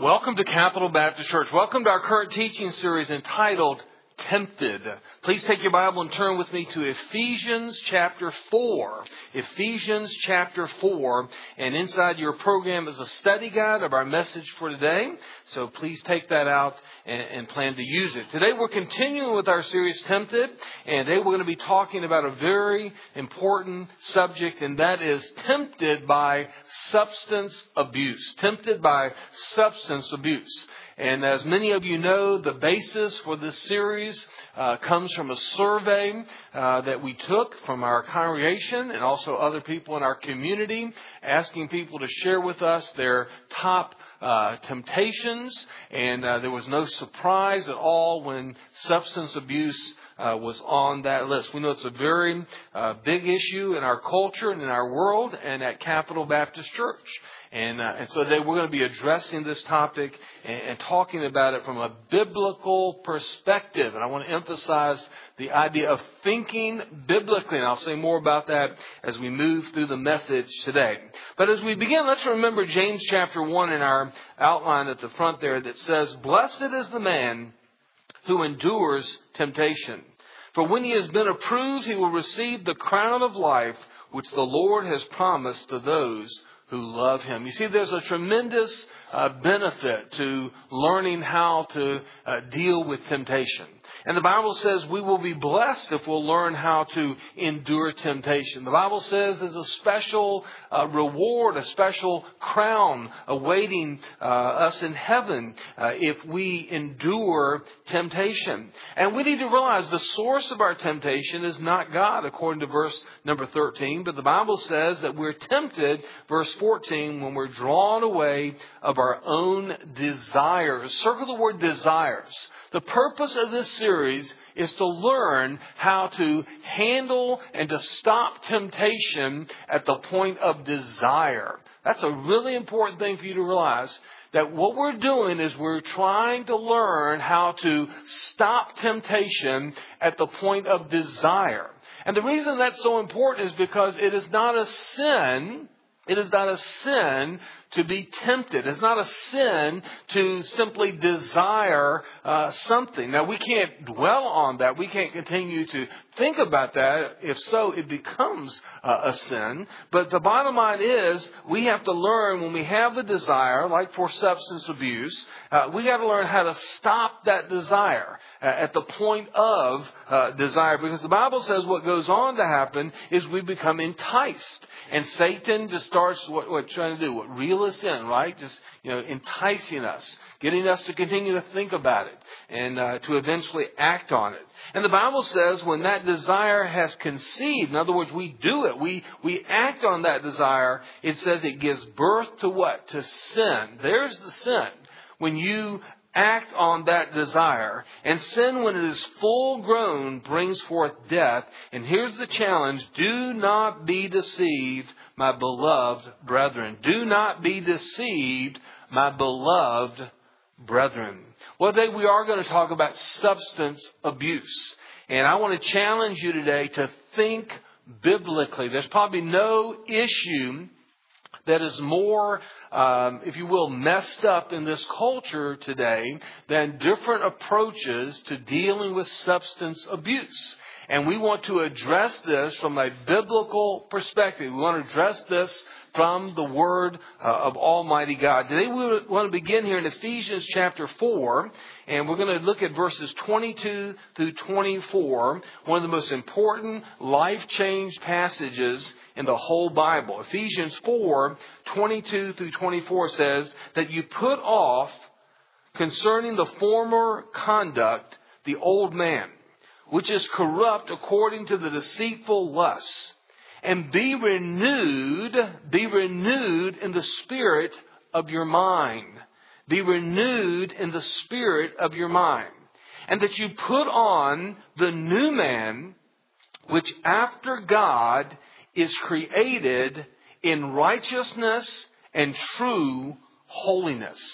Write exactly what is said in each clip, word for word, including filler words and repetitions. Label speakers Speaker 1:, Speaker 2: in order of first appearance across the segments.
Speaker 1: Welcome to Capital Baptist Church. Welcome to our current teaching series entitled Tempted. Please take your Bible and turn with me to Ephesians chapter four. Ephesians chapter four. And inside your program is a study guide of our message for today. So please take that out and, and plan to use it. Today we're continuing with our series Tempted. And today we're going to be talking about a very important subject. And that is tempted by substance abuse. Tempted by substance abuse. And as many of you know, the basis for this series uh, comes from a survey uh, that we took from our congregation and also other people in our community, asking people to share with us their top uh, temptations. And uh, there was no surprise at all when substance abuse Uh, was on that list. We know it's a very uh, big issue in our culture and in our world and at Capital Baptist Church. And, uh, and so today we're going to be addressing this topic and, and talking about it from a biblical perspective. And I want to emphasize the idea of thinking biblically. And I'll say more about that as we move through the message today. But as we begin, let's remember James chapter one in our outline at the front there that says, "Blessed is the man who endures temptation. For when he has been approved, he will receive the crown of life, which the Lord has promised to those who love him." You see, there's a tremendous uh, benefit to learning how to uh, deal with temptation. And the Bible says we will be blessed if we'll learn how to endure temptation. The Bible says there's a special uh, reward, a special crown awaiting uh, us in heaven uh, if we endure temptation. And we need to realize the source of our temptation is not God, according to verse number thirteen. But the Bible says that we're tempted, verse fourteen, when we're drawn away of our own desires. Circle the word desires. The purpose of this series is to learn how to handle and to stop temptation at the point of desire. That's a really important thing for you to realize. That what we're doing is we're trying to learn how to stop temptation at the point of desire. And the reason that's so important is because it is not a sin. It is not a sin to be tempted. It's not a sin to simply desire uh, something. Now, we can't dwell on that. We can't continue to think about that. If so, it becomes uh, a sin. But the bottom line is we have to learn when we have a desire, like for substance abuse, uh, we got to learn how to stop that desire uh, at the point of uh, desire. Because the Bible says what goes on to happen is we become enticed. And Satan just starts what, what trying to do, what reel us in, right? Just, you know, enticing us, getting us to continue to think about it and uh, to eventually act on it. And the Bible says when that desire has conceived, in other words, we do it, we, we act on that desire, it says it gives birth to what? To sin. There's the sin. When you act on that desire. And sin, when it is full grown, brings forth death. And here's the challenge. Do not be deceived, my beloved brethren. Do not be deceived, my beloved brethren. Well, today we are going to talk about substance abuse. And I want to challenge you today to think biblically. There's probably no issue that is more, um, if you will, messed up in this culture today than different approaches to dealing with substance abuse. And we want to address this from a biblical perspective. We want to address this from the Word uh, of Almighty God. Today we want to begin here in Ephesians chapter four, and we're going to look at verses twenty-two through twenty-four, one of the most important life-change passages in the whole Bible. Ephesians four, twenty-two through twenty-four says that you put off concerning the former conduct the old man, which is corrupt according to the deceitful lusts, and be renewed, be renewed in the spirit of your mind. Be renewed in the spirit of your mind. And that you put on the new man, which after God is created in righteousness and true holiness.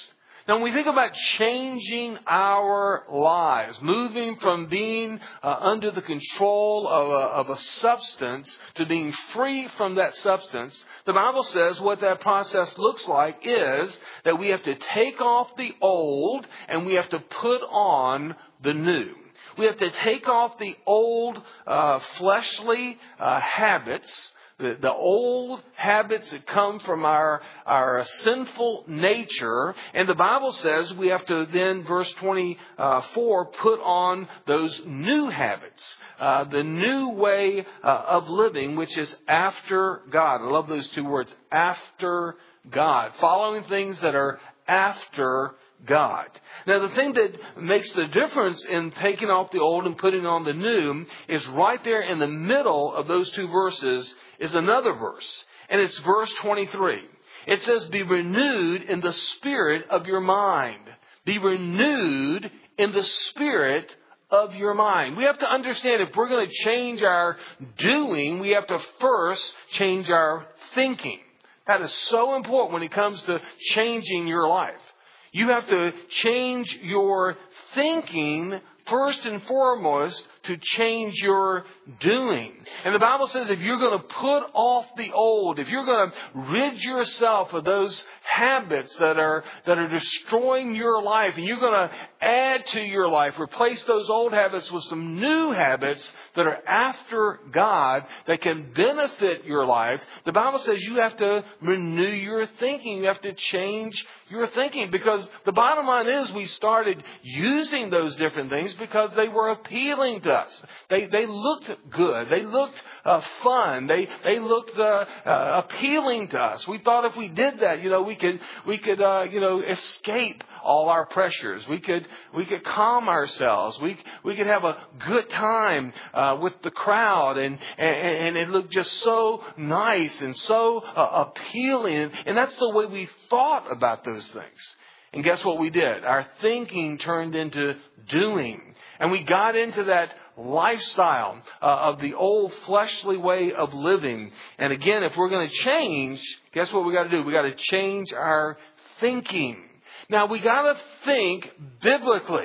Speaker 1: Now, when we think about changing our lives, moving from being uh, under the control of a, of a substance to being free from that substance, the Bible says what that process looks like is that we have to take off the old and we have to put on the new. We have to take off the old uh, fleshly uh, habits, The, the old habits that come from our, our sinful nature. And the Bible says we have to then, verse twenty-four, put on those new habits. Uh, the new way uh, of living, which is after God. I love those two words, after God. Following things that are after God. Now, the thing that makes the difference in taking off the old and putting on the new is right there in the middle of those two verses is another verse. And it's verse twenty-three. It says, be renewed in the spirit of your mind. Be renewed in the spirit of your mind. We have to understand if we're going to change our doing, we have to first change our thinking. That is so important when it comes to changing your life. You have to change your thinking first and foremost to change your doing. And the Bible says if you're going to put off the old, if you're going to rid yourself of those habits that are that are destroying your life, and you're going to add to your life, replace those old habits with some new habits that are after God that can benefit your life, the Bible says you have to renew your thinking. You have to change your thinking, because the bottom line is we started using those different things because they were appealing to us. They they looked good. They looked uh, fun. They they looked uh, uh, appealing to us. We thought if we did that, you know, we could we could uh, you know escape all our pressures. We could we could calm ourselves. We we could have a good time uh, with the crowd, and, and and it looked just so nice and so uh, appealing. And that's the way we thought about those things. And guess what we did? Our thinking turned into doing, and we got into that lifestyle uh, of the old fleshly way of living. And again, if we're going to change, guess what we got to do? We got to change our thinking. Now, we got to think biblically.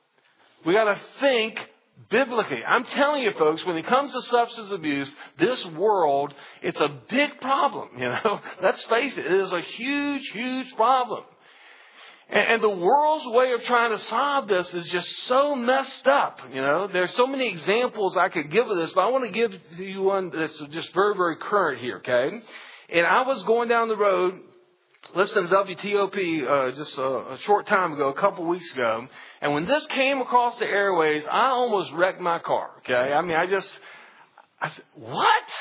Speaker 1: We got to think biblically. I'm telling you, folks, when it comes to substance abuse, this world, it's a big problem. You know, let's face it. It is a huge, huge problem. And, and the world's way of trying to solve this is just so messed up. You know, there's so many examples I could give of this, but I want to give to you one that's just very, very current here. Okay. And I was going down the road, listening to W T O P uh, just a, a short time ago, a couple weeks ago. And when this came across the airways, I almost wrecked my car. Okay. I mean, I just, I said, what?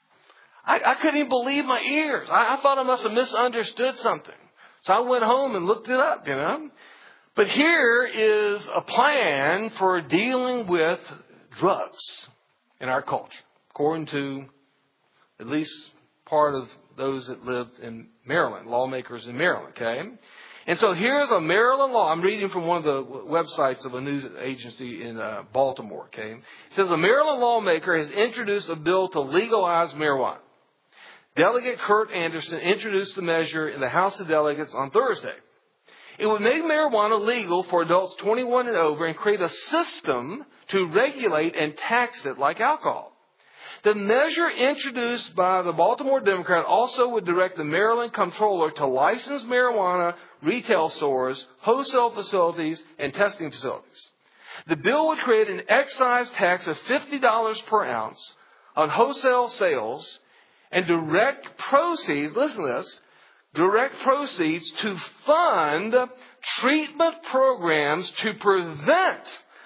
Speaker 1: I, I couldn't even believe my ears. I, I thought I must have misunderstood something. So I went home and looked it up, you know. But here is a plan for dealing with drugs in our culture, according to at least part of those that lived in Maryland, lawmakers in Maryland, okay? And so here's a Maryland law. I'm reading from one of the websites of a news agency in uh, Baltimore, okay? It says a Maryland lawmaker has introduced a bill to legalize marijuana. Delegate Kurt Anderson introduced the measure in the House of Delegates on Thursday. It would make marijuana legal for adults twenty-one and over and create a system to regulate and tax it like alcohol. The measure introduced by the Baltimore Democrat also would direct the Maryland comptroller to license marijuana retail stores, wholesale facilities, and testing facilities. The bill would create an excise tax of fifty dollars per ounce on wholesale sales and direct proceeds, listen to this, direct proceeds to fund treatment programs to prevent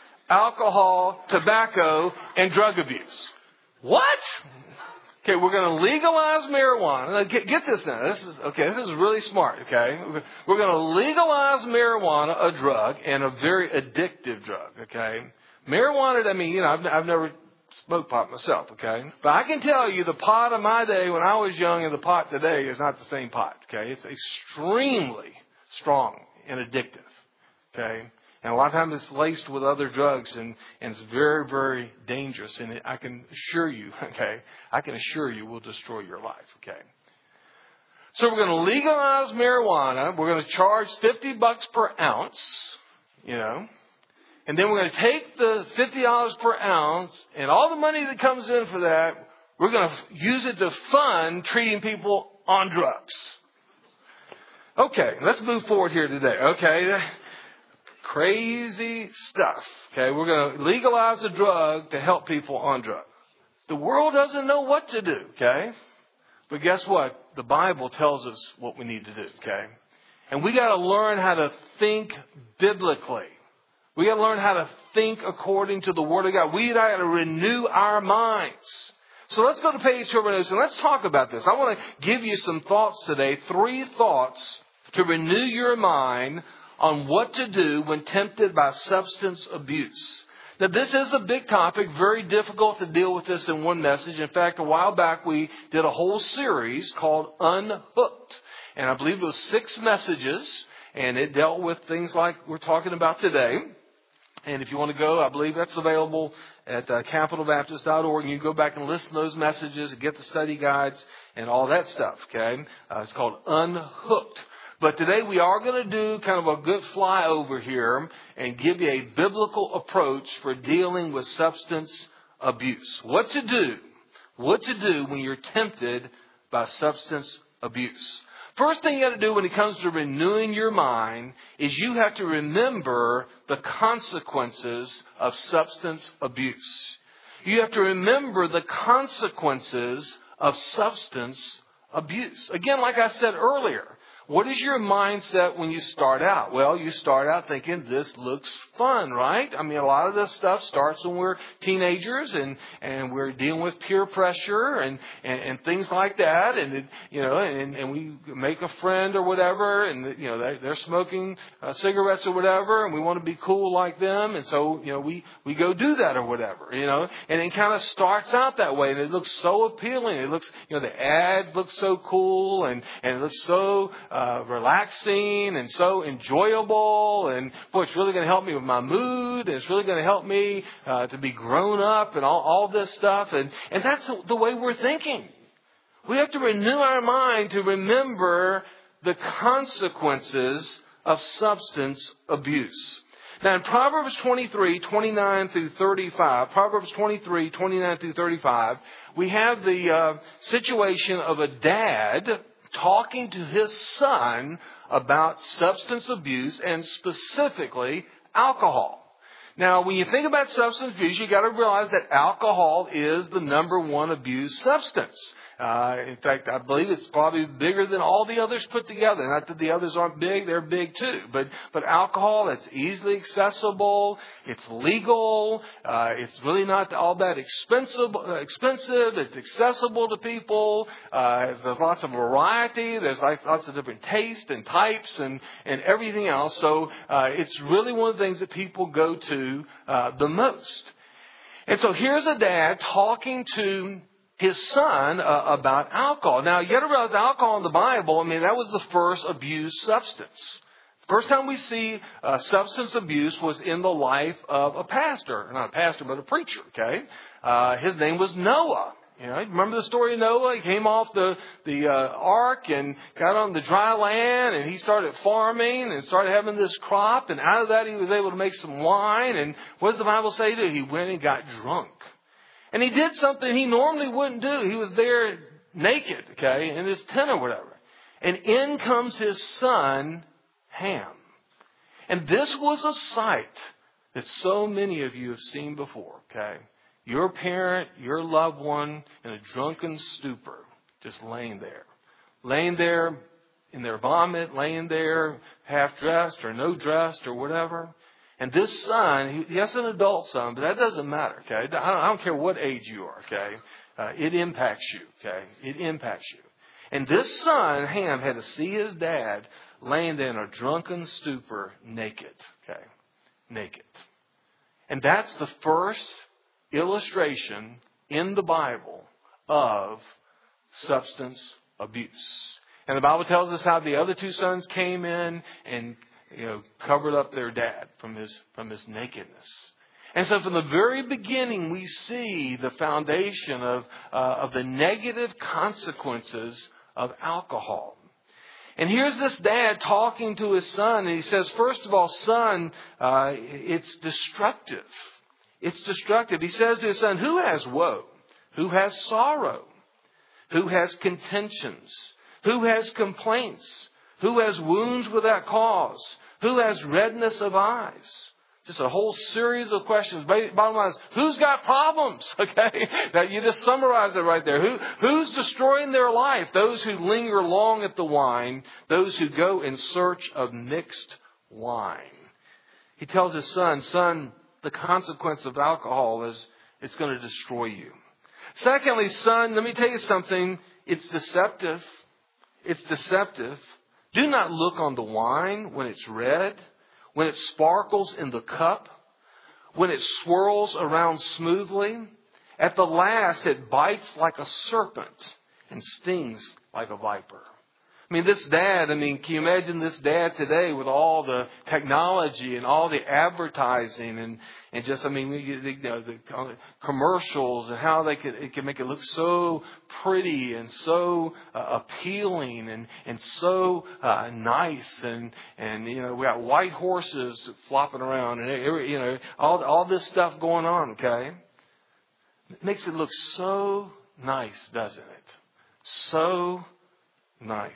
Speaker 1: alcohol, tobacco, and drug abuse. What? Okay, we're going to legalize marijuana. Now, get, get this now. This is okay. This is really smart. Okay, we're going to legalize marijuana, a drug, and a very addictive drug. Okay, marijuana. I mean, you know, I've, I've never smoked pot myself. Okay, but I can tell you, the pot of my day when I was young and the pot today is not the same pot. Okay, it's extremely strong and addictive. Okay. And a lot of times it's laced with other drugs, and, and it's very, very dangerous. And it, I can assure you, okay, I can assure you will destroy your life, okay. So we're going to legalize marijuana. We're going to charge fifty bucks per ounce, you know. And then we're going to take the fifty dollars per ounce and all the money that comes in for that, we're going to use it to fund treating people on drugs. Okay, let's move forward here today. Okay, crazy stuff. Okay, we're going to legalize a drug to help people on drugs. The world doesn't know what to do, okay? But guess what? The Bible tells us what we need to do, okay? And we got to learn how to think biblically. We got to learn how to think according to the Word of God. We got to renew our minds. So let's go to page two of our notes and let's talk about this. I want to give you some thoughts today, three thoughts to renew your mind on what to do when tempted by substance abuse. Now, this is a big topic, very difficult to deal with this in one message. In fact, a while back we did a whole series called Unhooked. And I believe it was six messages, and it dealt with things like we're talking about today. And if you want to go, I believe that's available at uh, capital baptist dot org. And you can go back and listen to those messages and get the study guides and all that stuff, okay? Uh, it's called Unhooked. But today we are going to do kind of a good flyover here and give you a biblical approach for dealing with substance abuse. What to do. What to do when you're tempted by substance abuse. First thing you got to do when it comes to renewing your mind is you have to remember the consequences of substance abuse. You have to remember the consequences of substance abuse. Again, like I said earlier, what is your mindset when you start out? Well, you start out thinking this looks fun, right? I mean, a lot of this stuff starts when we're teenagers and, and we're dealing with peer pressure and, and, and things like that. And, it, you know, and, and we make a friend or whatever and, you know, they, they're smoking uh, cigarettes or whatever and we want to be cool like them. And so, you know, we, we go do that or whatever, you know, and it kind of starts out that way and it looks so appealing. It looks, you know, the ads look so cool and, and it looks so, Uh, relaxing and so enjoyable, and boy, it's really going to help me with my mood, and it's really going to help me uh, to be grown up and all, all this stuff, and, and that's the way we're thinking. We have to renew our mind to remember the consequences of substance abuse. Now in Proverbs twenty-three, twenty-nine through thirty-five, Proverbs twenty-three, twenty-nine through thirty-five, we have the uh, situation of a dad talking to his son about substance abuse and specifically alcohol. Now, when you think about substance abuse, you got to realize that alcohol is the number one abused substance. Uh, in fact, I believe it's probably bigger than all the others put together. Not that the others aren't big, they're big too. But but alcohol, it's easily accessible, it's legal, uh, it's really not all that expensive. Uh, expensive. It's accessible to people. Uh, there's lots of variety. There's like lots of different tastes and types and and everything else. So uh, it's really one of the things that people go to uh, the most. And so here's a dad talking to his son uh, about alcohol. Now, you got to realize alcohol in the Bible, I mean, that was the first abused substance. First time we see uh, substance abuse was in the life of a pastor. Not a pastor, but a preacher, okay? Uh, his name was Noah. You know, remember the story of Noah? He came off the, the uh, ark and got on the dry land and he started farming and started having this crop. And out of that, he was able to make some wine. And what does the Bible say to him? He went and got drunk. And he did something he normally wouldn't do. He was there naked, okay, in his tent or whatever. And in comes his son, Ham. And this was a sight that so many of you have seen before, okay? Your parent, your loved one in a drunken stupor, just laying there. Laying there in their vomit, laying there half-dressed or no-dressed or whatever. And this son, he has an adult son, but that doesn't matter, okay? I don't, I don't care what age you are, okay? Uh, it impacts you, okay? It impacts you. And this son, Ham, had to see his dad laying there in a drunken stupor, naked, okay? Naked. And that's the first illustration in the Bible of substance abuse. And the Bible tells us how the other two sons came in and you know, covered up their dad from his from his nakedness. And so from the very beginning, we see the foundation of uh, of the negative consequences of alcohol. And here's this dad talking to his son, and he says, first of all, son, uh, it's destructive. It's destructive. He says to his son, who has woe? Who has sorrow? Who has contentions? Who has complaints? Who has wounds without cause? Who has redness of eyes? Just a whole series of questions. Bottom line is, who's got problems? Okay, now you just summarize it right there. Who, who's destroying their life? Those who linger long at the wine. Those who go in search of mixed wine. He tells his son, son, the consequence of alcohol is it's going to destroy you. Secondly, son, let me tell you something. It's deceptive. It's deceptive. Do not look on the wine when it's red, when it sparkles in the cup, when it swirls around smoothly. At the last, it bites like a serpent and stings like a viper. I mean, this dad, I mean, can you imagine this dad today with all the technology and all the advertising and, and just, I mean, you know, the commercials and how they could, it can make it look so pretty and so uh, appealing and, and so uh, nice. And, and, you know, we got white horses flopping around and, you know, all, all this stuff going on, okay? It makes it look so nice, doesn't it? So nice.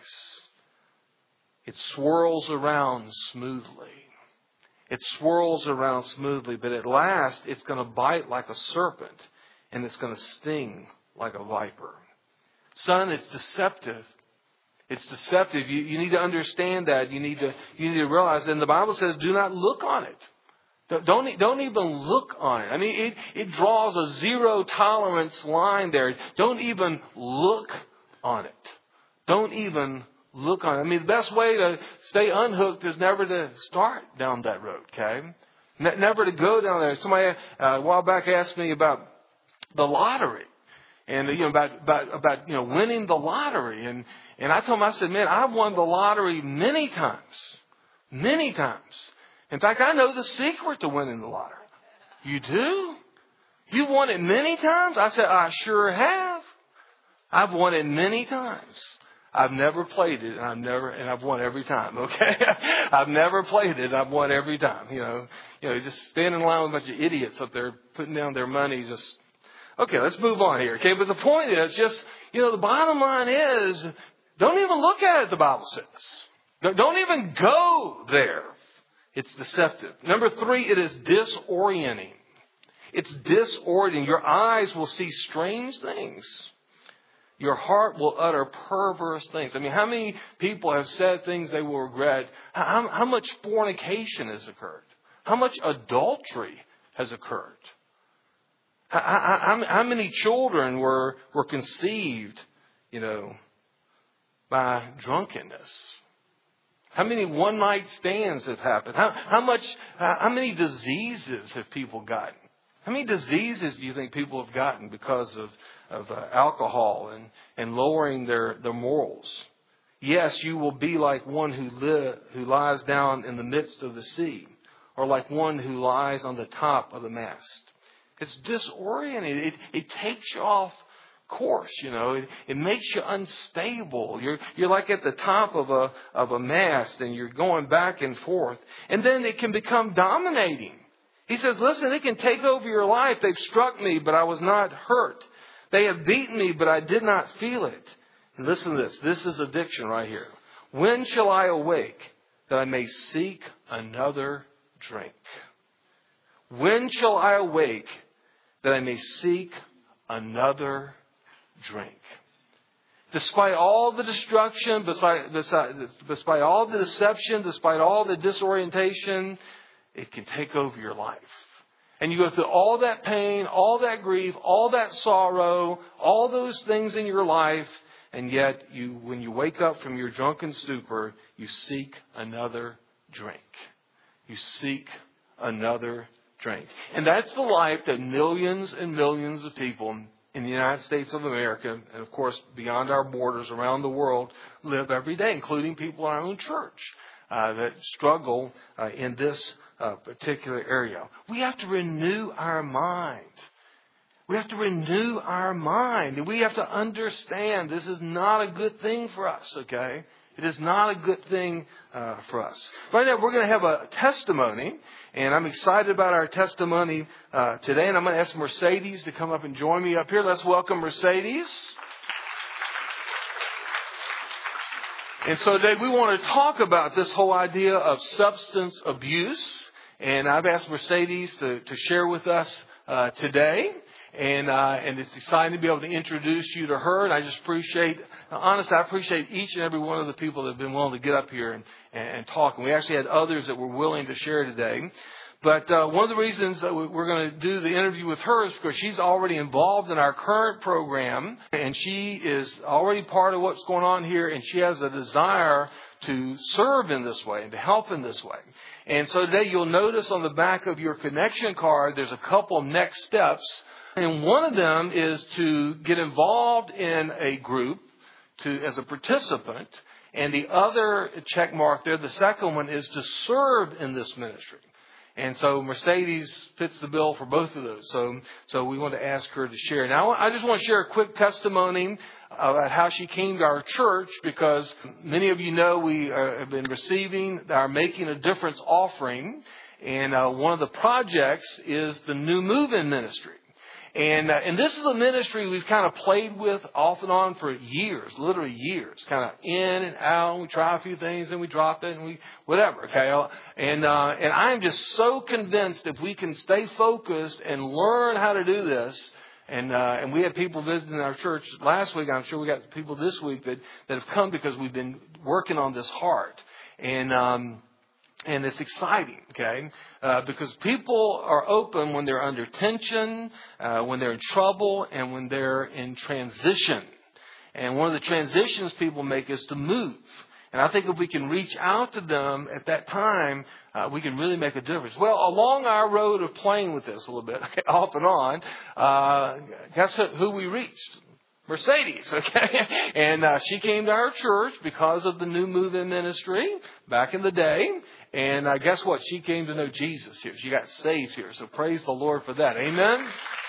Speaker 1: It swirls around smoothly. It swirls around smoothly, but at last it's going to bite like a serpent and it's going to sting like a viper. Son, it's deceptive. It's deceptive. You, you need to understand that. You need to, you need to realize. And the Bible says, do not look on it. Don't, don't even look on it. I mean, it, it draws a zero tolerance line there. Don't even look on it. Don't even look on it. I mean, the best way to stay unhooked is never to start down that road, okay? Ne- never to go down there. Somebody uh, a while back asked me about the lottery. And, you know, about, about, about, you know, winning the lottery. And, and I told him, I said, man, I've won the lottery many times. Many times. In fact, I know the secret to winning the lottery. You do? You've won it many times? I said, I sure have. I've won it many times. I've never played it, and I've never, and I've won every time. Okay, I've never played it, and I've won every time. You know, you know, just standing in line with a bunch of idiots up there putting down their money. Just okay, let's move on here. Okay, but the point is, just you know, the bottom line is, don't even look at it. The Bible says, don't even go there. It's deceptive. Number three, it is disorienting. It's disorienting. Your eyes will see strange things. Your heart will utter perverse things. I mean, how many people have said things they will regret? How, how much fornication has occurred? How much adultery has occurred? How, how, how many children were, were conceived, you know, by drunkenness? How many one-night stands have happened? How, how much? How many diseases have people gotten? How many diseases do you think people have gotten because of, of uh, alcohol and, and lowering their, their morals? Yes, you will be like one who, li- who lies down in the midst of the sea, or like one who lies on the top of the mast. It's disorienting. It, it takes you off course, you know. It, it makes you unstable. You're you're like at the top of a of a mast, and you're going back and forth, and then it can become dominating. He says, listen, they can take over your life. They've struck me, but I was not hurt. They have beaten me, but I did not feel it. And listen to this. This is addiction right here. When shall I awake that I may seek another drink? When shall I awake that I may seek another drink? Despite all the destruction, despite, despite all the deception, despite all the disorientation, it can take over your life. And you go through all that pain, all that grief, all that sorrow, all those things in your life. And yet, you, when you wake up from your drunken stupor, you seek another drink. You seek another drink. And that's the life that millions and millions of people in the United States of America, and of course beyond our borders around the world, live every day, including people in our own church uh, that struggle uh, in this Uh, particular area. We have to renew our mind. We have to renew our mind. And we have to understand this is not a good thing for us, okay? It is not a good thing uh, for us. Right now, we're going to have a testimony, and I'm excited about our testimony uh, today. And I'm going to ask Mercedes to come up and join me up here. Let's welcome Mercedes. And so today we want to talk about this whole idea of substance abuse. And I've asked Mercedes to, to share with us uh, today. And uh, and it's exciting to be able to introduce you to her. And I just appreciate, honestly, I appreciate each and every one of the people that have been willing to get up here and, and talk. And we actually had others that were willing to share today. But uh, one of the reasons that we're going to do the interview with her is because she's already involved in our current program. And she is already part of what's going on here. And she has a desire to serve in this way and to help in this way. And so today you'll notice on the back of your connection card, there's a couple of next steps. And one of them is to get involved in a group to as a participant. And the other check mark there, the second one, is to serve in this ministry. And so Mercedes fits the bill for both of those. So so we want to ask her to share. Now, I just want to share a quick testimony about how she came to our church, because many of you know we uh, have been receiving our Making a Difference offering. And uh, one of the projects is the New Move-In Ministry. And uh, and this is a ministry we've kind of played with off and on for years, literally years, kind of in and out. And we try a few things and we drop it and we whatever. Okay, and uh, and I'm just so convinced if we can stay focused and learn how to do this. And uh, and we had people visiting our church last week. I'm sure we got people this week that, that have come because we've been working on this heart. And um, And it's exciting, okay, uh, because people are open when they're under tension, uh, when they're in trouble, and when they're in transition. And one of the transitions people make is to move. And I think if we can reach out to them at that time, uh, we can really make a difference. Well, along our road of playing with this a little bit, okay, off and on, uh, guess who we reached? Mercedes, okay? And uh, she came to our church because of the New Move-In Ministry back in the day. And uh, guess what? She came to know Jesus here. She got saved here. So praise the Lord for that. Amen?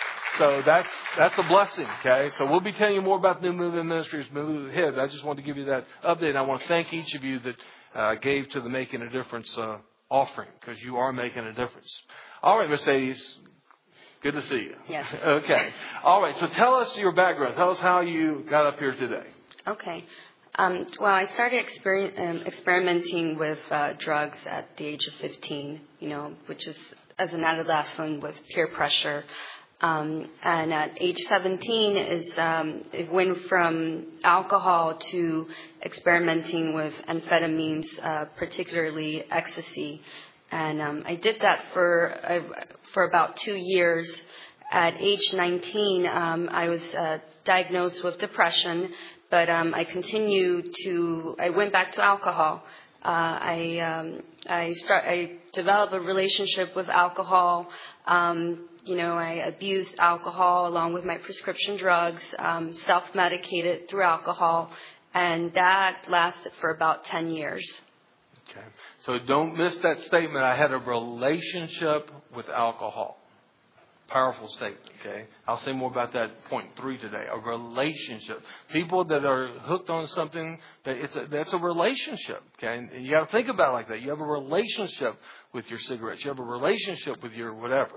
Speaker 1: So that's that's a blessing, okay? So we'll be telling you more about the New Move-In Ministry as we move ahead. I just wanted to give you that update. I want to thank each of you that uh, gave to the Making a Difference uh, offering, because you are making a difference. All right, Mercedes. Good to see you.
Speaker 2: Yes.
Speaker 1: Okay. All right. So tell us your background. Tell us how you got up here today.
Speaker 2: Okay. Um, well, I started exper- um, experimenting with uh, drugs at the age of fifteen, you know, which is as an adolescent with peer pressure. Um, and at age seventeen, is um, it went from alcohol to experimenting with amphetamines, uh, particularly ecstasy. And um, I did that for uh, for about two years. At age nineteen, um, I was uh, diagnosed with depression, but um, I continued to. I went back to alcohol. Uh, I um, I start. I developed a relationship with alcohol. Um, you know, I abused alcohol along with my prescription drugs. Um, self-medicated through alcohol, and that lasted for about ten years.
Speaker 1: Okay. So don't miss that statement. I had a relationship with alcohol. Powerful statement, okay? I'll say more about that point three today. A relationship. People that are hooked on something, that it's a, that's a relationship, okay? And you got to think about it like that. You have a relationship with your cigarettes. You have a relationship with your whatever.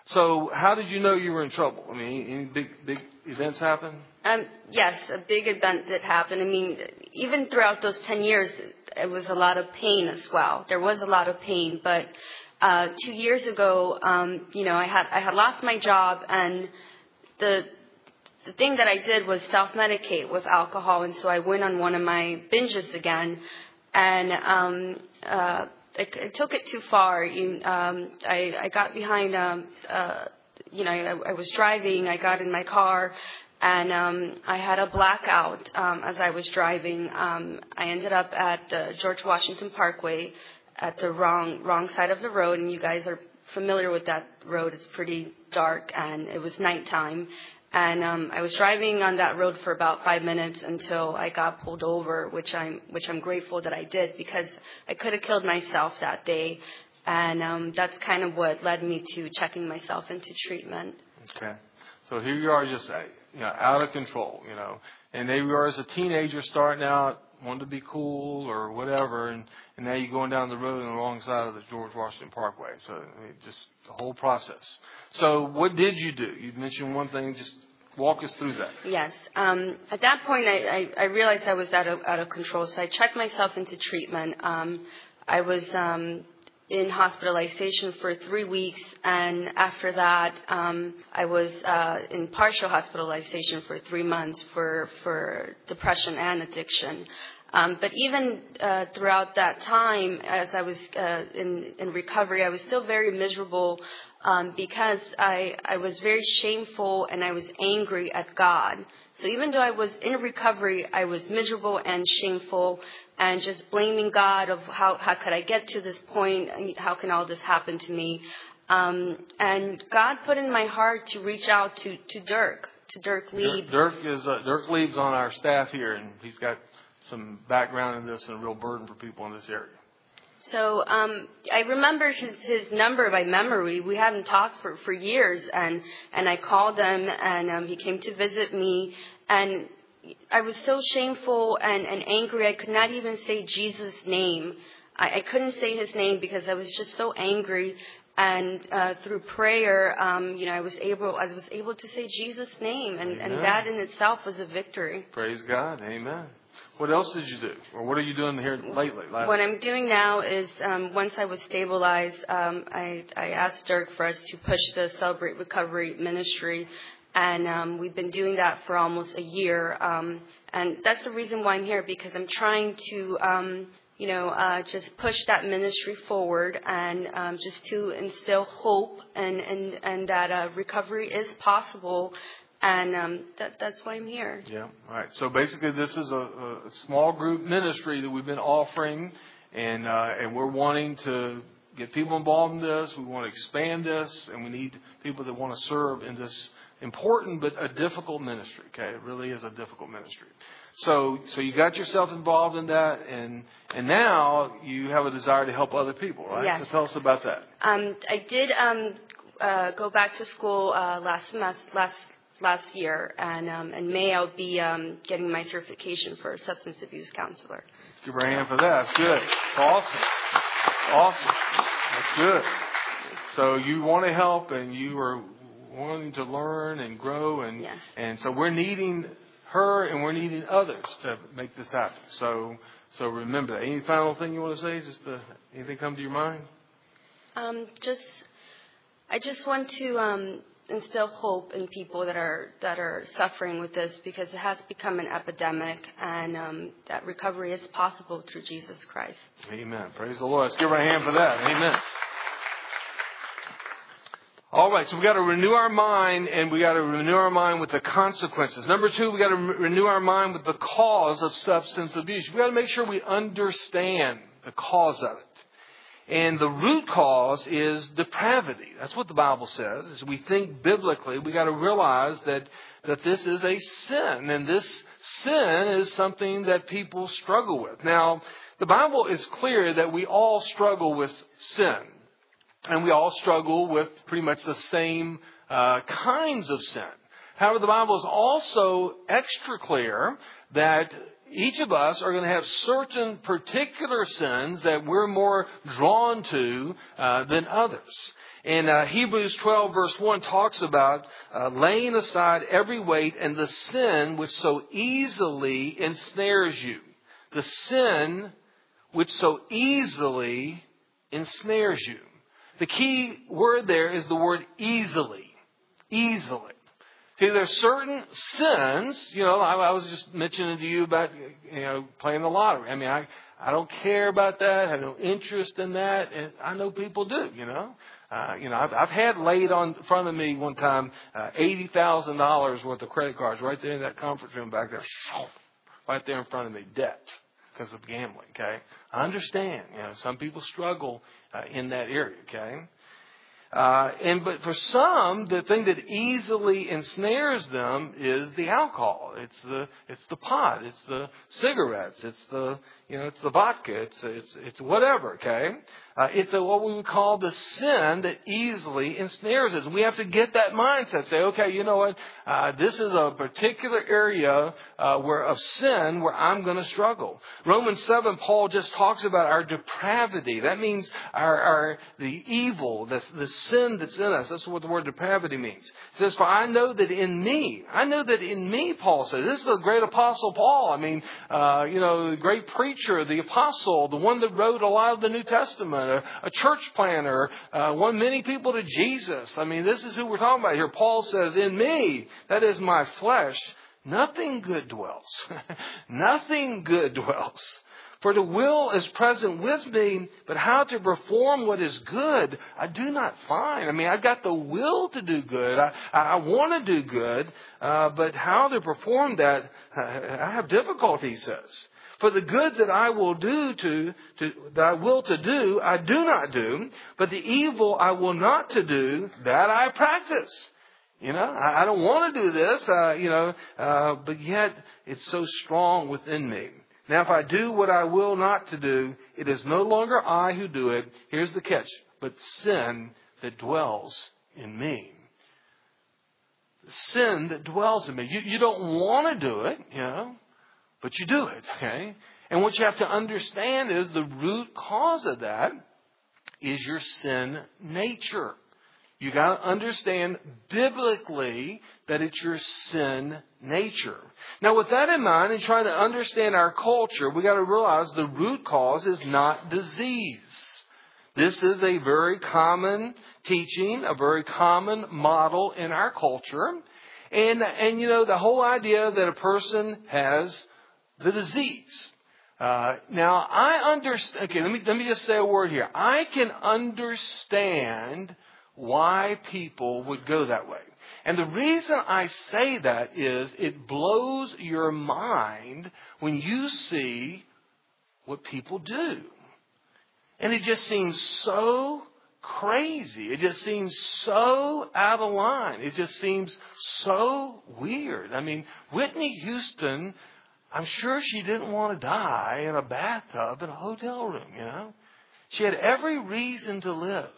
Speaker 1: So how did you know you were in trouble? I mean, any big, big events happen?
Speaker 2: Um, yes, a big event did happen. I mean, even throughout those ten years, it was a lot of pain as well. There was a lot of pain, but uh, two years ago, um, you know, I had I had lost my job, and the the thing that I did was self-medicate with alcohol, and so I went on one of my binges again, and um, uh, I, I took it too far. You, um, I, I got behind, um, uh, you know, I, I was driving. I got in my car. And um, I had a blackout um, as I was driving. Um, I ended up at the George Washington Parkway at the wrong wrong side of the road. And you guys are familiar with that road. It's pretty dark, and it was nighttime. And um, I was driving on that road for about five minutes until I got pulled over, which I'm which I'm grateful that I did, because I could have killed myself that day. And um, that's kind of what led me to checking myself into treatment.
Speaker 1: Okay. So here you are, just you know, out of control, you know, and there you are as a teenager starting out wanted to be cool or whatever, and, and now you're going down the road on the wrong side of the George Washington Parkway. So I mean, just the whole process. So what did you do? You mentioned one thing. Just walk us through that.
Speaker 2: Yes. Um, at that point, I, I, I realized I was out of out of control. So I checked myself into treatment. Um, I was um, in hospitalization for three weeks, and after that, um, I was uh, in partial hospitalization for three months for for depression and addiction. Um, but even uh, throughout that time, as I was uh, in in recovery, I was still very miserable. Um, because I, I was very shameful and I was angry at God. So even though I was in recovery, I was miserable and shameful and just blaming God of how, how could I get to this point? How can all this happen to me? Um, and God put in my heart to reach out to, to Dirk, to Dirk Lieb.
Speaker 1: Dirk, Dirk is uh, Dirk Lieb's on our staff here, and he's got some background in this and a real burden for people in this area.
Speaker 2: So um, I remember his, his number by memory. We hadn't talked for, for years, and, and I called him, and um, he came to visit me, and I was so shameful and, and angry. I could not even say Jesus' name. I, I couldn't say his name because I was just so angry. And uh, through prayer, um, you know, I was able I was able to say Jesus' name, and, and that in itself was a victory.
Speaker 1: Praise God. Amen. What else did you do? Or what are you doing here lately? Last
Speaker 2: what I'm doing now is um, once I was stabilized, um, I, I asked Dirk for us to push the Celebrate Recovery ministry. And um, we've been doing that for almost a year. Um, and that's the reason why I'm here, because I'm trying to, um, you know, uh, just push that ministry forward and um, just to instill hope and, and, and that uh, recovery is possible. And um, that, that's why I'm here.
Speaker 1: Yeah. All right. So basically, this is a, a small group ministry that we've been offering, and uh, and we're wanting to get people involved in this. We want to expand this, and we need people that want to serve in this important but a difficult ministry. Okay, it really is a difficult ministry. So so you got yourself involved in that, and and now you have a desire to help other people, right?
Speaker 2: Yes.
Speaker 1: So tell us about that.
Speaker 2: Um, I did um, uh, go back to school uh, last semester, last. last year, and um, in May I'll be um, getting my certification for a substance abuse counselor.
Speaker 1: Let's give her a hand for that. That's good. Awesome. Awesome. That's good. So you want to help, and you are wanting to learn and grow, and
Speaker 2: yes.
Speaker 1: and so we're needing her, and we're needing others to make this happen. So so remember that. Any final thing you want to say? Just uh, anything come to your mind?
Speaker 2: Um, just I just want to. Um, instill hope in people that are that are suffering with this, because it has become an epidemic, and um, that recovery is possible through Jesus Christ.
Speaker 1: Amen. Praise the Lord. Let's give her a hand for that. Amen. All right, so we got to renew our mind, and we got to renew our mind with the consequences. Number two, we got to re- renew our mind with the cause of substance abuse. We got to make sure we understand the cause of it. And the root cause is depravity. That's what the Bible says. As we think biblically, we got to realize that, that this is a sin. And this sin is something that people struggle with. Now, the Bible is clear that we all struggle with sin. And we all struggle with pretty much the same uh, kinds of sin. However, the Bible is also extra clear that each of us are going to have certain particular sins that we're more drawn to uh, than others. And uh, Hebrews twelve verse one talks about uh, laying aside every weight and the sin which so easily ensnares you. The sin which so easily ensnares you. The key word there is the word easily. Easily. See, there's certain sins, you know, I, I was just mentioning to you about, you know, playing the lottery. I mean, I, I don't care about that. I have no interest in that. And I know people do, you know. Uh, you know, I've, I've had laid on in front of me one time uh, eighty thousand dollars worth of credit cards right there in that conference room back there. Right there in front of me, debt because of gambling, okay. I understand, you know, some people struggle uh, in that area, okay. Uh, and but for some, the thing that easily ensnares them is the alcohol. It's the it's the pot. It's the cigarettes. It's the you know it's the vodka. It's it's it's whatever. Okay. Uh, it's a, what we would call the sin that easily ensnares us. We have to get that mindset. Say, okay, you know what? Uh, this is a particular area uh, where of sin where I'm going to struggle. Romans seven, Paul just talks about our depravity. That means our, our the evil, the, the sin that's in us. That's what the word depravity means. It says, for I know that in me, I know that in me, Paul says. This is a great apostle Paul. I mean, uh, you know, the great preacher, the apostle, the one that wrote a lot of the New Testament, a, a church planner, uh, won many people to Jesus. I mean, this is who we're talking about here. Paul says, in me, that is my flesh, nothing good dwells. Nothing good dwells. For the will is present with me, but how to perform what is good, I do not find. I mean, I've got the will to do good. I, I want to do good, uh, but how to perform that, uh, I have difficulty, he says. For the good that I will do to, to, that I will to do, I do not do, but the evil I will not to do, that I practice. You know, I, I don't want to do this, uh, you know, uh, but yet it's so strong within me. Now, if I do what I will not to do, it is no longer I who do it. Here's the catch. But sin that dwells in me. The sin that dwells in me. You, you don't want to do it, you know, but you do it, okay? And what you have to understand is the root cause of that is your sin nature. You got to understand biblically that it's your sin nature. Now, with that in mind and trying to understand our culture, we got to realize the root cause is not disease. This is a very common teaching, a very common model in our culture. And, and you know, the whole idea that a person has the disease. Uh, now, I understand. Okay, let me, let me just say a word here. I can understand why people would go that way. And the reason I say that is it blows your mind when you see what people do. And it just seems so crazy. It just seems so out of line. It just seems so weird. I mean, Whitney Houston, I'm sure she didn't want to die in a bathtub in a hotel room, you know. She had every reason to live.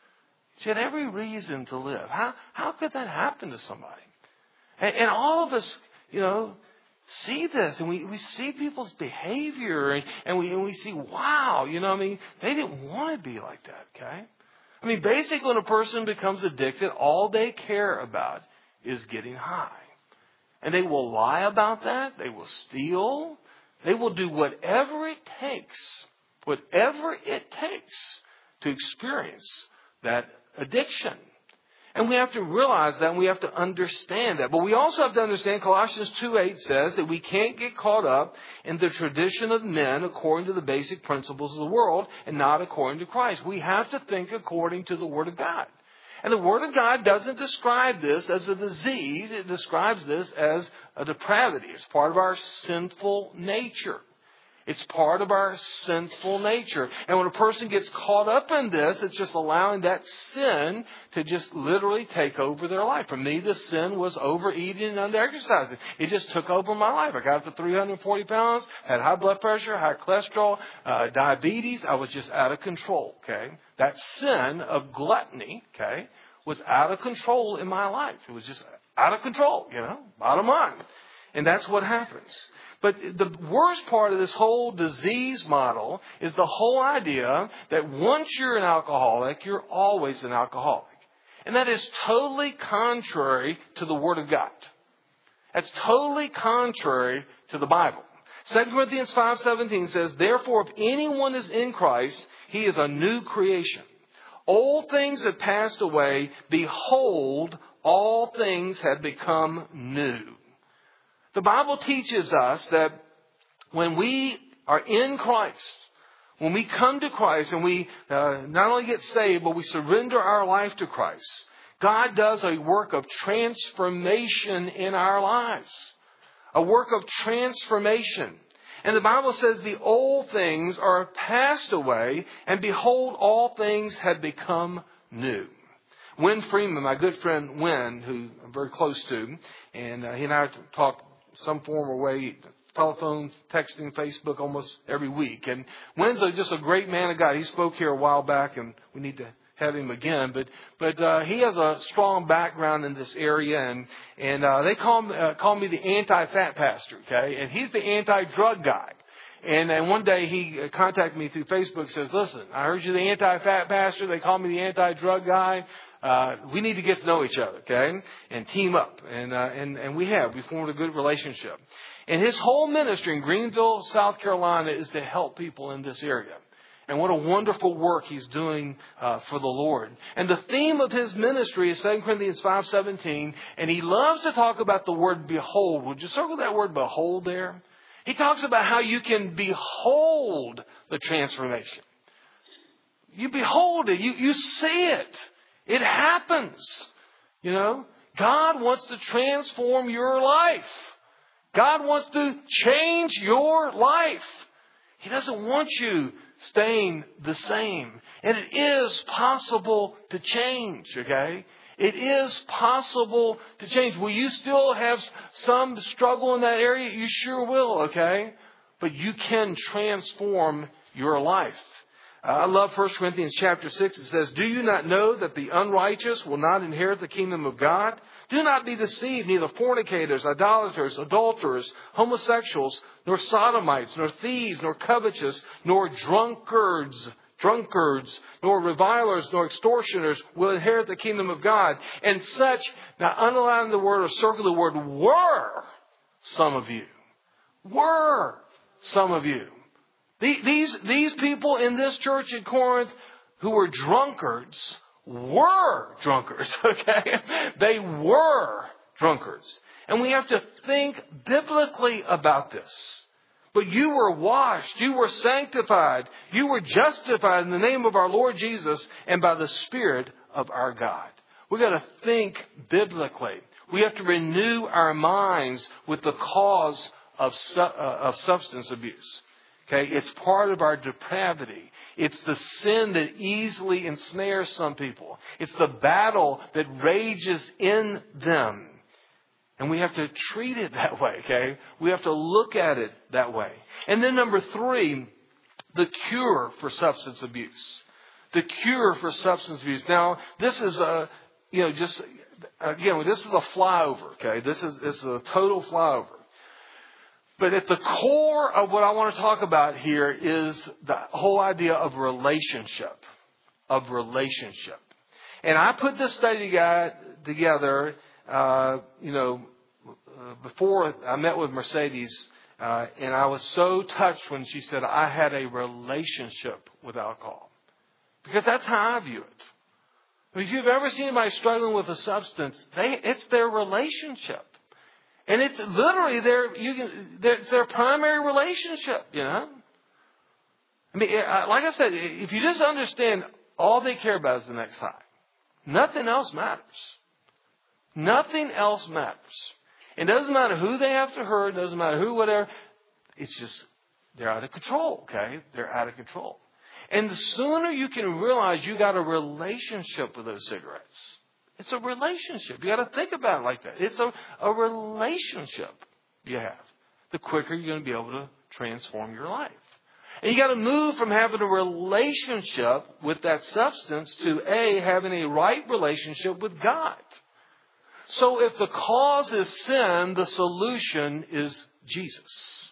Speaker 1: She had every reason to live. How how could that happen to somebody? And, and all of us, you know, see this, and we, we see people's behavior, and, and we and we see, wow, you know, I mean, they didn't want to be like that, okay? I mean, basically, when a person becomes addicted, all they care about is getting high. And they will lie about that. They will steal. They will do whatever it takes, whatever it takes to experience that addiction. And we have to realize that, and we have to understand that. But we also have to understand Colossians two eight says that we can't get caught up in the tradition of men according to the basic principles of the world and not according to Christ. We have to think according to the Word of God. And the Word of God doesn't describe this as a disease. It describes this as a depravity. It's part of our sinful nature. It's part of our sinful nature. And when a person gets caught up in this, it's just allowing that sin to just literally take over their life. For me, the sin was overeating and under-exercising. It just took over my life. I got up to three hundred forty pounds, had high blood pressure, high cholesterol, uh, diabetes. I was just out of control, okay? That sin of gluttony, okay, was out of control in my life. It was just out of control, you know, bottom line. And that's what happens. But the worst part of this whole disease model is the whole idea that once you're an alcoholic, you're always an alcoholic. And that is totally contrary to the Word of God. That's totally contrary to the Bible. Second Corinthians five seventeen says, therefore, if anyone is in Christ, he is a new creation. Old things have passed away. Behold, all things have become new. The Bible teaches us that when we are in Christ, when we come to Christ and we uh, not only get saved, but we surrender our life to Christ, God does a work of transformation in our lives. A work of transformation. And the Bible says the old things are passed away, and behold, all things have become new. Win Freeman, my good friend Win, who I'm very close to, and uh, he and I talked some form or way telephone, texting, Facebook almost every week. And Wynn's a, just a great man of God. He spoke here a while back, and we need to have him again. But but uh, he has a strong background in this area, and and uh, they call me, uh, call me the anti-fat pastor. Okay, and he's the anti-drug guy. And and one day he contacted me through Facebook. Says, "Listen, I heard you're the anti-fat pastor. They call me the anti-drug guy. Uh, we need to get to know each other, okay, and team up." And uh, and and we have. We formed a good relationship. And his whole ministry in Greenville, South Carolina, is to help people in this area. And what a wonderful work he's doing uh, for the Lord. And the theme of his ministry is Second Corinthians five seventeen. And he loves to talk about the word behold. Would you circle that word behold there? He talks about how you can behold the transformation. You behold it. You, you see it. It happens. You know, God wants to transform your life. God wants to change your life. He doesn't want you staying the same. And it is possible to change, okay? It is possible to change. Will you still have some struggle in that area? You sure will, okay? But you can transform your life. Uh, I love First Corinthians chapter six. It says, "Do you not know that the unrighteous will not inherit the kingdom of God? Do not be deceived, neither fornicators, idolaters, adulterers, homosexuals, nor sodomites, nor thieves, nor covetous, nor drunkards, drunkards, nor revilers, nor extortioners will inherit the kingdom of God. And such," now underline the word or circle the word, "were some of you." Were some of you. These, these people in this church in Corinth who were drunkards were drunkards, okay? They were drunkards. And we have to think biblically about this. But you were washed, you were sanctified, you were justified in the name of our Lord Jesus and by the Spirit of our God. We've got to think biblically. We have to renew our minds with the cause of, su- uh, of substance abuse. Okay, it's part of our depravity. It's the sin that easily ensnares some people. It's the battle that rages in them. And we have to treat it that way, okay? We have to look at it that way. And then number three, the cure for substance abuse. The cure for substance abuse. Now, this is a, you know, just, again, this is a flyover, okay? This is, this is a total flyover. But at the core of what I want to talk about here is the whole idea of relationship. Of relationship. And I put this study together, uh, you know, before I met with Mercedes, uh, and I was so touched when she said I had a relationship with alcohol. Because that's how I view it. I mean, if you've ever seen anybody struggling with a substance, they, it's their relationship. And it's literally their, you can, their, it's their primary relationship, you know. I mean, like I said, if you just understand all they care about is the next high. Nothing else matters. Nothing else matters. It doesn't matter who they have to hurt. It doesn't matter who, whatever. It's just, they're out of control, okay? They're out of control. And the sooner you can realize you got a relationship with those cigarettes, it's a relationship. You got to think about it like that. It's a, a relationship you have. The quicker you're going to be able to transform your life. And you got to move from having a relationship with that substance to A, having a right relationship with God. So if the cause is sin, the solution is Jesus.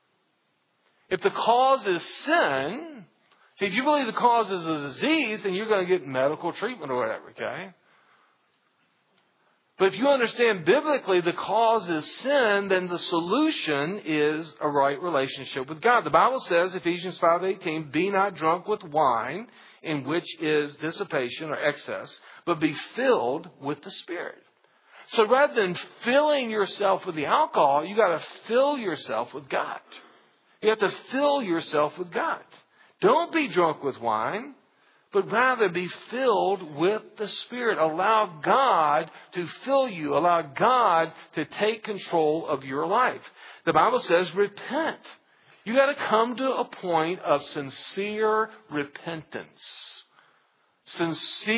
Speaker 1: If the cause is sin, see, if you believe the cause is a disease, then you're going to get medical treatment or whatever, okay? But if you understand biblically the cause is sin, then the solution is a right relationship with God. The Bible says, Ephesians five eighteen, "Be not drunk with wine, in which is dissipation or excess, but be filled with the Spirit." So rather than filling yourself with the alcohol, you got to fill yourself with God. You have to fill yourself with God. Don't be drunk with wine, but rather be filled with the Spirit. Allow God to fill you. Allow God to take control of your life. The Bible says repent. You got to come to a point of sincere repentance.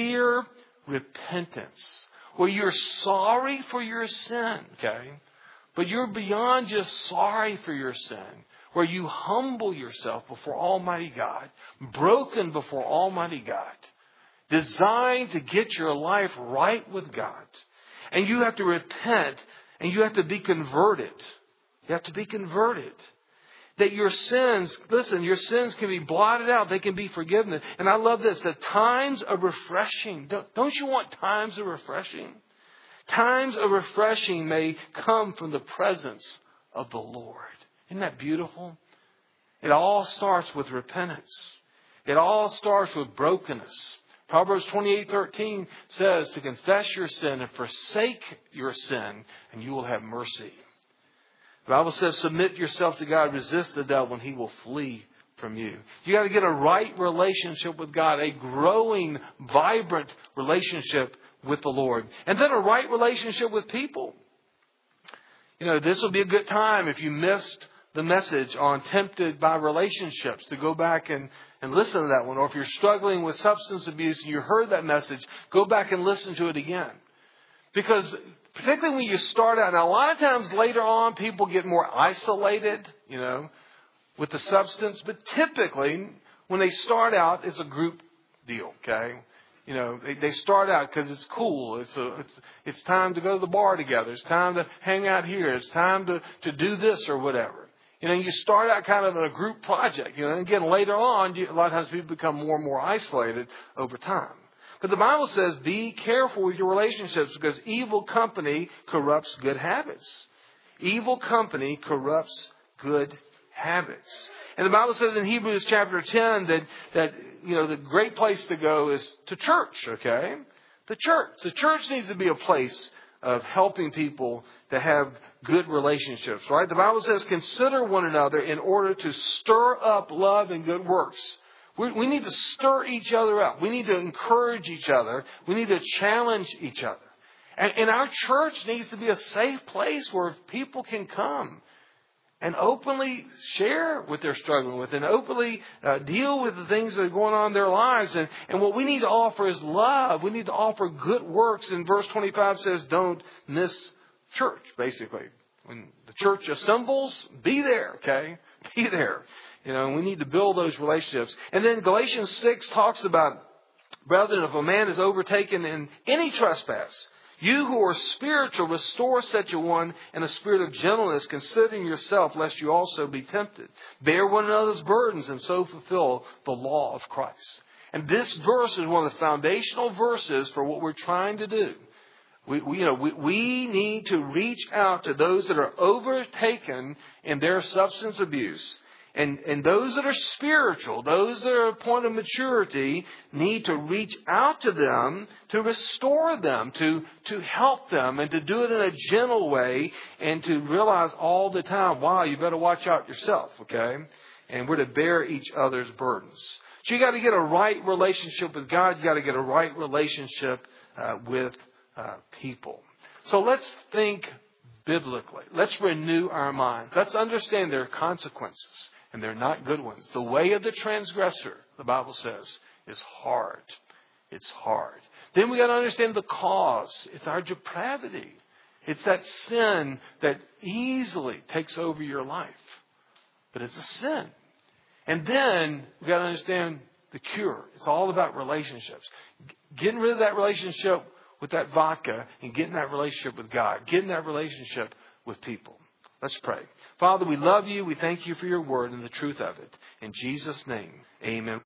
Speaker 1: Sincere repentance. Where you're sorry for your sin, okay? but you're beyond just sorry for your sin, where you humble yourself before Almighty God, broken before Almighty God, designed to get your life right with God. And you have to repent and you have to be converted. You have to be converted. That your sins, listen, your sins can be blotted out. They can be forgiven. And I love this, that times of refreshing. Don't, don't you want times of refreshing? Times of refreshing may come from the presence of the Lord. Isn't that beautiful? It all starts with repentance. It all starts with brokenness. Proverbs twenty-eight thirteen says to confess your sin and forsake your sin, and you will have mercy. The Bible says, submit yourself to God, resist the devil, and he will flee from you. You got to get a right relationship with God, a growing, vibrant relationship with the Lord. And then a right relationship with people. You know, this will be a good time if you missed the message on tempted by relationships to go back and, and listen to that one. Or if you're struggling with substance abuse and you heard that message, go back and listen to it again. Because particularly when you start out, now a lot of times later on people get more isolated, you know, with the substance. But typically when they start out, it's a group deal, okay? You know, they, they start out because it's cool. It's a, it's it's time to go to the bar together. It's time to hang out here. It's time to, to do this or whatever. You know, you start out kind of in a group project. You know, and again, later on, you, a lot of times people become more and more isolated over time. But the Bible says, be careful with your relationships because evil company corrupts good habits. Evil company corrupts good habits. And the Bible says in Hebrews chapter ten that, that, you know, the great place to go is to church, okay? The church. The church needs to be a place of helping people to have good relationships, right? The Bible says, consider one another in order to stir up love and good works. We, we need to stir each other up. We need to encourage each other. We need to challenge each other. And, and our church needs to be a safe place where people can come and openly share what they're struggling with and openly uh, deal with the things that are going on in their lives. And, and what we need to offer is love. We need to offer good works. And verse twenty-five says, don't miss church, basically. When the church assembles, be there, okay? Be there. You know, we need to build those relationships. And then Galatians six talks about, brethren, if a man is overtaken in any trespass, you who are spiritual, restore such a one in a spirit of gentleness, considering yourself, lest you also be tempted. Bear one another's burdens and so fulfill the law of Christ. And this verse is one of the foundational verses for what we're trying to do. We, we, you know, we, we need to reach out to those that are overtaken in their substance abuse. And, and those that are spiritual, those that are at a point of maturity, need to reach out to them to restore them, to, to help them, and to do it in a gentle way, and to realize all the time, wow, you better watch out yourself, okay? And we're to bear each other's burdens. So you got to get a right relationship with God. You got to get a right relationship uh, with uh, people. So let's think biblically. Let's renew our minds. Let's understand there are consequences. And they're not good ones. The way of the transgressor, the Bible says, is hard. It's hard. Then we got to understand the cause. It's our depravity. It's that sin that easily takes over your life. But it's a sin. And then we got to understand the cure. It's all about relationships. Getting rid of that relationship with that vodka and getting that relationship with God. Getting that relationship with people. Let's pray. Father, we love you. We thank you for your word and the truth of it. In Jesus' name, amen.